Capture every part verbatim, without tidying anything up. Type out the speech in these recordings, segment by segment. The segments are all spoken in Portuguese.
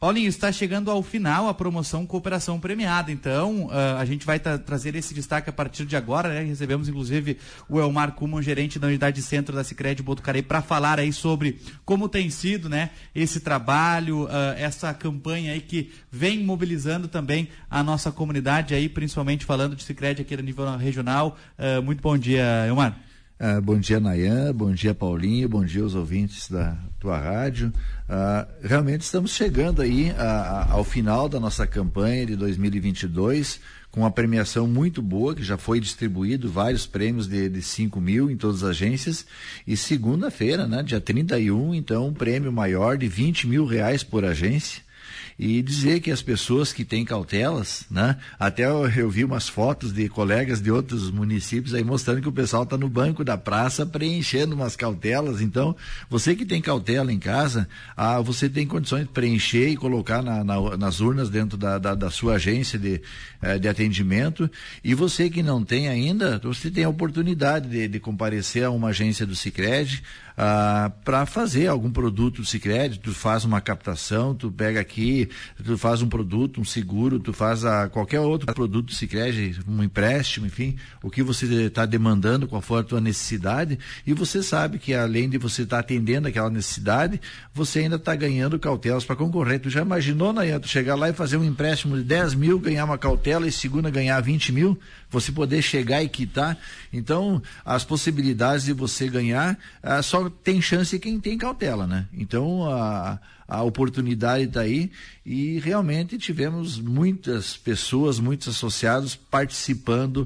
Paulinho, está chegando ao final a promoção Cooperação Premiada, então uh, a gente vai tra- trazer esse destaque a partir de agora, né? Recebemos inclusive o Elmar Kuman, gerente da unidade centro da Sicredi Botucaraí, para falar aí sobre como tem sido, né, esse trabalho, uh, essa campanha aí que vem mobilizando também a nossa comunidade aí, principalmente falando de Sicredi aqui no nível regional. Uh, muito bom dia, Elmar. Uh, bom dia, Nayan, bom dia, Paulinho, bom dia aos ouvintes da tua rádio. Uh, realmente estamos chegando aí a, a, ao final da nossa campanha de dois mil e vinte e dois, com uma premiação muito boa, que já foi distribuído vários prêmios de, de cinco mil em todas as agências, e segunda-feira, né, dia trinta e um, então, um prêmio maior de vinte mil reais por agência. E dizer que as pessoas que têm cautelas, né? Até eu, eu vi umas fotos de colegas de outros municípios aí mostrando que o pessoal está no banco da praça preenchendo umas cautelas. Então, você que tem cautela em casa, ah, você tem condições de preencher e colocar na, na, nas urnas dentro da, da, da sua agência de, eh, de atendimento. E você que não tem ainda, você tem a oportunidade de, de comparecer a uma agência do Sicredi, ah, para fazer algum produto do Sicredi. Tu faz uma captação, tu pega aqui, tu faz um produto, um seguro, tu faz a, qualquer outro produto do Sicredi, um empréstimo, enfim, o que você está demandando, qual for a tua necessidade, e você sabe que além de você estar tá atendendo aquela necessidade, você ainda está ganhando cautelas para concorrer. Tu já imaginou, Nayan, tu chegar lá e fazer um empréstimo de dez mil, ganhar uma cautela e segunda ganhar vinte mil, você poder chegar e quitar? Então, as possibilidades de você ganhar, ah, só tem chance quem tem cautela, né? Então, a A oportunidade está aí, e realmente tivemos muitas pessoas, muitos associados participando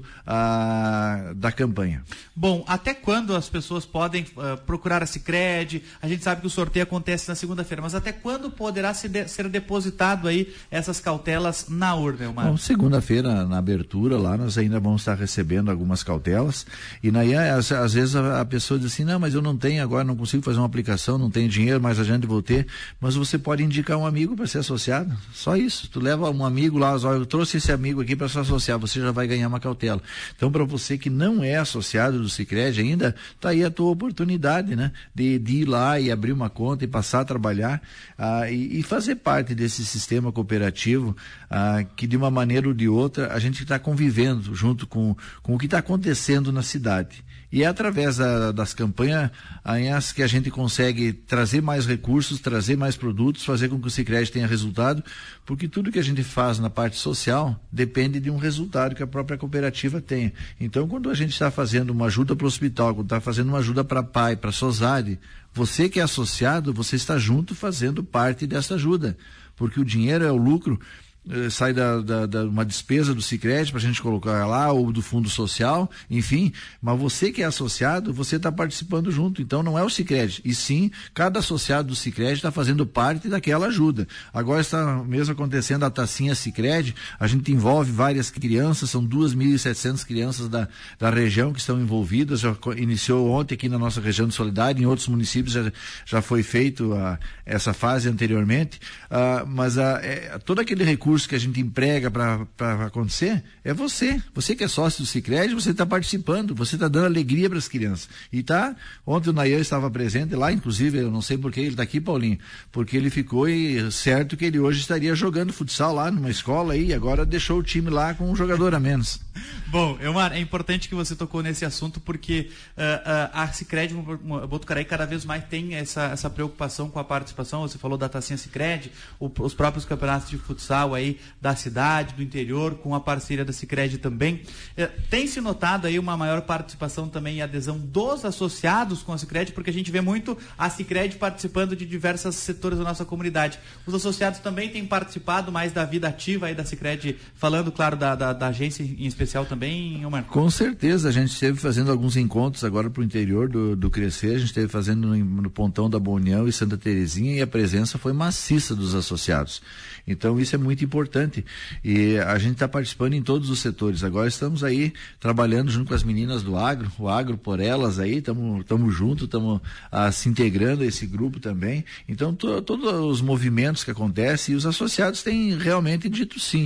ah, da campanha. Bom, até quando as pessoas podem uh, procurar a Sicredi? A gente sabe que o sorteio acontece na segunda-feira, mas até quando poderá se de, ser depositado aí essas cautelas na urna, Elmar? Bom, segunda-feira, na abertura lá, nós ainda vamos estar recebendo algumas cautelas, e na, às, às vezes a, a pessoa diz assim, não, mas eu não tenho agora, não consigo fazer uma aplicação, não tenho dinheiro, mas adiante vou ter. Mas você pode indicar um amigo para ser associado, só isso. Tu leva um amigo lá, olha, eu trouxe esse amigo aqui para se associar, você já vai ganhar uma cautela. Então, para você que não é associado do Sicredi ainda, tá aí a tua oportunidade, né, de, de ir lá e abrir uma conta e passar a trabalhar, ah, e, e fazer parte desse sistema cooperativo, ah, que de uma maneira ou de outra a gente está convivendo junto com, com o que está acontecendo na cidade. E é através da, das campanhas que a gente consegue trazer mais recursos, trazer mais produtos, fazer com que o Sicredi tenha resultado, porque tudo que a gente faz na parte social depende de um resultado que a própria cooperativa tenha. Então, quando a gente está fazendo uma ajuda para o hospital, quando está fazendo uma ajuda para a P A I, para a SOSAD, você que é associado, você está junto fazendo parte dessa ajuda, porque o dinheiro é o lucro, sai da, da, da uma despesa do Sicredi para a gente colocar lá, ou do fundo social, enfim, mas você que é associado, você está participando junto. Então não é o Sicredi, e sim cada associado do Sicredi está fazendo parte daquela ajuda. Agora está mesmo acontecendo a tacinha Sicredi, a gente envolve várias crianças, são duas mil e setecentas crianças da, da região que estão envolvidas, já iniciou ontem aqui na nossa região de Soledade, em outros municípios já, já foi feito a, essa fase anteriormente, a, mas a, é, todo aquele recurso que a gente emprega para acontecer, é você. Você que é sócio do Sicredi, você está participando, você está dando alegria para as crianças. E tá, ontem o Nayan estava presente lá, inclusive, eu não sei por que ele está aqui, Paulinho, porque ele ficou e, certo que ele hoje estaria jogando futsal lá numa escola aí, e agora deixou o time lá com um jogador a menos. Bom, Elmar, é importante que você tocou nesse assunto, porque uh, uh, a Sicredi Botucaraí cada vez mais tem essa, essa preocupação com a participação. Você falou da tacinha Sicredi, o, os próprios campeonatos de futsal aí da cidade, do interior, com a parceria da Sicredi também. Eh, tem se notado aí uma maior participação também e adesão dos associados com a Sicredi, porque a gente vê muito a Sicredi participando de diversos setores da nossa comunidade. Os associados também têm participado mais da vida ativa aí da Sicredi, falando, claro, da, da, da agência em especial também, Omar? Com certeza, a gente esteve fazendo alguns encontros agora para o interior do, do Crescer, a gente esteve fazendo no, no Pontão da Boa União e Santa Terezinha, e a presença foi maciça dos associados. Então isso é muito importante, e a gente está participando em todos os setores. Agora estamos aí trabalhando junto com as meninas do agro, o Agro por Elas aí, estamos juntos, estamos ah, se integrando a esse grupo também. Então to, todos os movimentos que acontecem, e os associados têm realmente dito sim, né?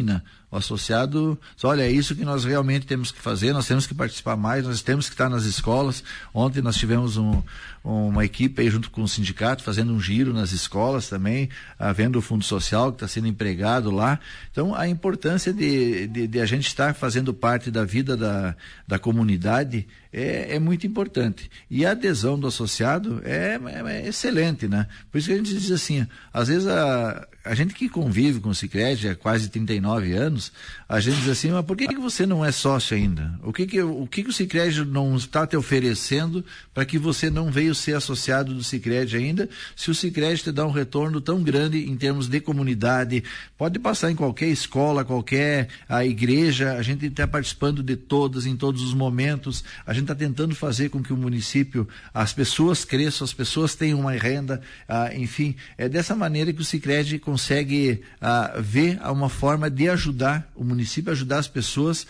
O associado, olha, é isso que nós realmente temos que fazer, nós temos que participar mais, nós temos que estar nas escolas. Ontem nós tivemos um, uma equipe aí junto com o sindicato, fazendo um giro nas escolas também, havendo o fundo social que está sendo empregado lá. Então, a importância de, de, de a gente estar fazendo parte da vida da, da comunidade é, é muito importante. E a adesão do associado é, é, é excelente, né? Por isso que a gente diz assim, às vezes a, a gente que convive com o Sicredi há quase trinta e nove anos, a gente diz assim, mas por que, que você não é sócio ainda? O que que o, que que o Sicredi não está te oferecendo para que você não veio ser associado do Sicredi ainda, se o Sicredi te dá um retorno tão grande em termos de comunidade? Pode passar em qualquer escola, qualquer a igreja, a gente está participando de todas, em todos os momentos, a gente está tentando fazer com que o município, as pessoas cresçam, as pessoas tenham uma renda, ah, enfim, é dessa maneira que o Sicredi consegue ah, ver uma forma de ajudar o município, ajudar as pessoas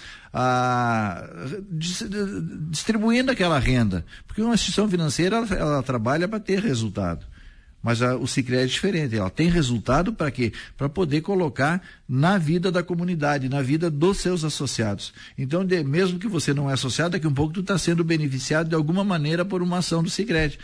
a distribuindo aquela renda, porque uma instituição financeira ela, ela trabalha para ter resultado. Mas a, o Sicredi é diferente, ela tem resultado para quê? Para poder colocar na vida da comunidade, na vida dos seus associados. Então, de, mesmo que você não é associado, daqui a um pouco tu está sendo beneficiado de alguma maneira por uma ação do Sicredi.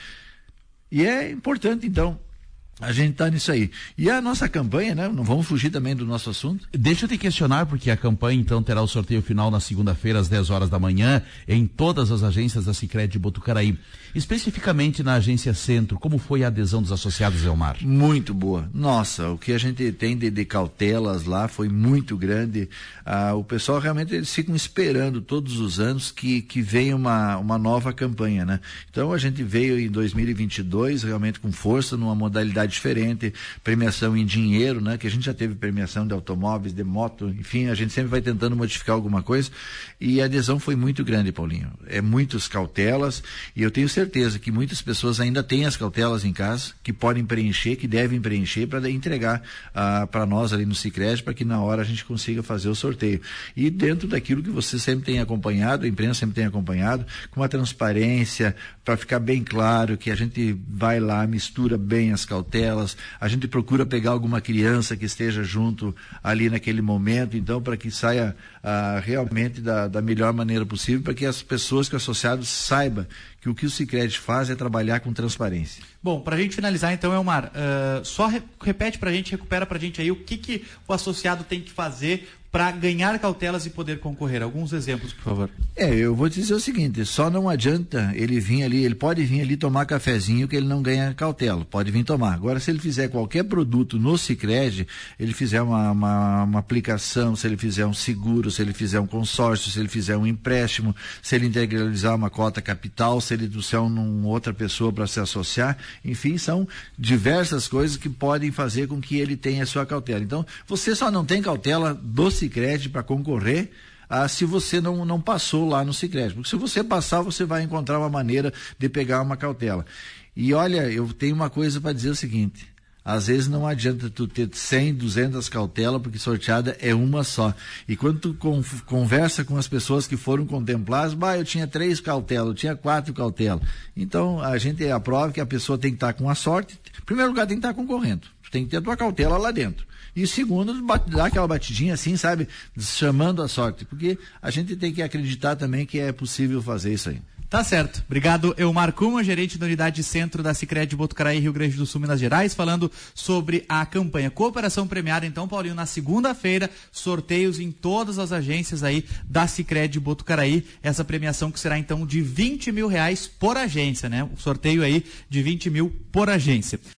E é importante, então, a gente está nisso aí. E a nossa campanha, né? Não vamos fugir também do nosso assunto. Deixa eu te questionar, porque a campanha, então, terá o sorteio final na segunda-feira, às dez horas da manhã, em todas as agências da Sicredi de Botucaraí. Especificamente na agência Centro, como foi a adesão dos associados, Elmar? Muito boa. Nossa, o que a gente tem de, de cautelas lá foi muito grande. Ah, o pessoal realmente, eles ficam esperando todos os anos que, que venha uma, uma nova campanha, né? Então, a gente veio em dois mil e vinte e dois realmente com força, numa modalidade diferente, premiação em dinheiro, né? Que a gente já teve premiação de automóveis, de moto, enfim, a gente sempre vai tentando modificar alguma coisa, e a adesão foi muito grande, Paulinho. É muitas cautelas, e eu tenho certeza que muitas pessoas ainda têm as cautelas em casa, que podem preencher, que devem preencher para entregar ah, para nós ali no Sicredi, para que na hora a gente consiga fazer o sorteio. E dentro daquilo que você sempre tem acompanhado, a imprensa sempre tem acompanhado, com uma transparência, para ficar bem claro que a gente vai lá, mistura bem as cautelas, a gente procura pegar alguma criança que esteja junto ali naquele momento, então, para que saia ah, realmente da, da melhor maneira possível, para que as pessoas, que os associados saibam que o que o Sicredi faz é trabalhar com transparência. Bom, para a gente finalizar então, Elmar, uh, só re repete para a gente, recupera para a gente aí o que, que o associado tem que fazer para ganhar cautelas e poder concorrer. Alguns exemplos, por favor. É, eu vou te dizer o seguinte, só não adianta ele vir ali, ele pode vir ali tomar cafezinho que ele não ganha cautela, pode vir tomar. Agora, se ele fizer qualquer produto no Sicredi, ele fizer uma, uma, uma aplicação, se ele fizer um seguro, se ele fizer um consórcio, se ele fizer um empréstimo, se ele integralizar uma cota capital, se ele trouxer uma outra pessoa para se associar, enfim, são diversas coisas que podem fazer com que ele tenha a sua cautela. Então, você só não tem cautela do Sicredi para concorrer ah, se você não, não passou lá no Sicredi. Porque se você passar, você vai encontrar uma maneira de pegar uma cautela. E olha, eu tenho uma coisa para dizer o seguinte, às vezes não adianta tu ter cem, duzentas cautelas, porque sorteada é uma só. E quando tu con conversa com as pessoas que foram contempladas, bah, eu tinha três cautelas, eu tinha quatro cautelas. Então, a gente aprova que a pessoa tem que estar com a sorte. Em primeiro lugar, tem que estar concorrendo. Tu tem que ter a tua cautela lá dentro. E segundo, dar aquela batidinha assim, sabe? Chamando a sorte. Porque a gente tem que acreditar também que é possível fazer isso aí. Tá certo. Obrigado, Elmar Kuma, gerente da unidade Centro da Sicredi Botucaraí, Rio Grande do Sul, Minas Gerais, falando sobre a campanha Cooperação Premiada. Então, Paulinho, na segunda-feira, sorteios em todas as agências aí da Sicredi Botucaraí. Essa premiação que será, então, de vinte mil reais por agência, né? O sorteio aí de vinte mil por agência.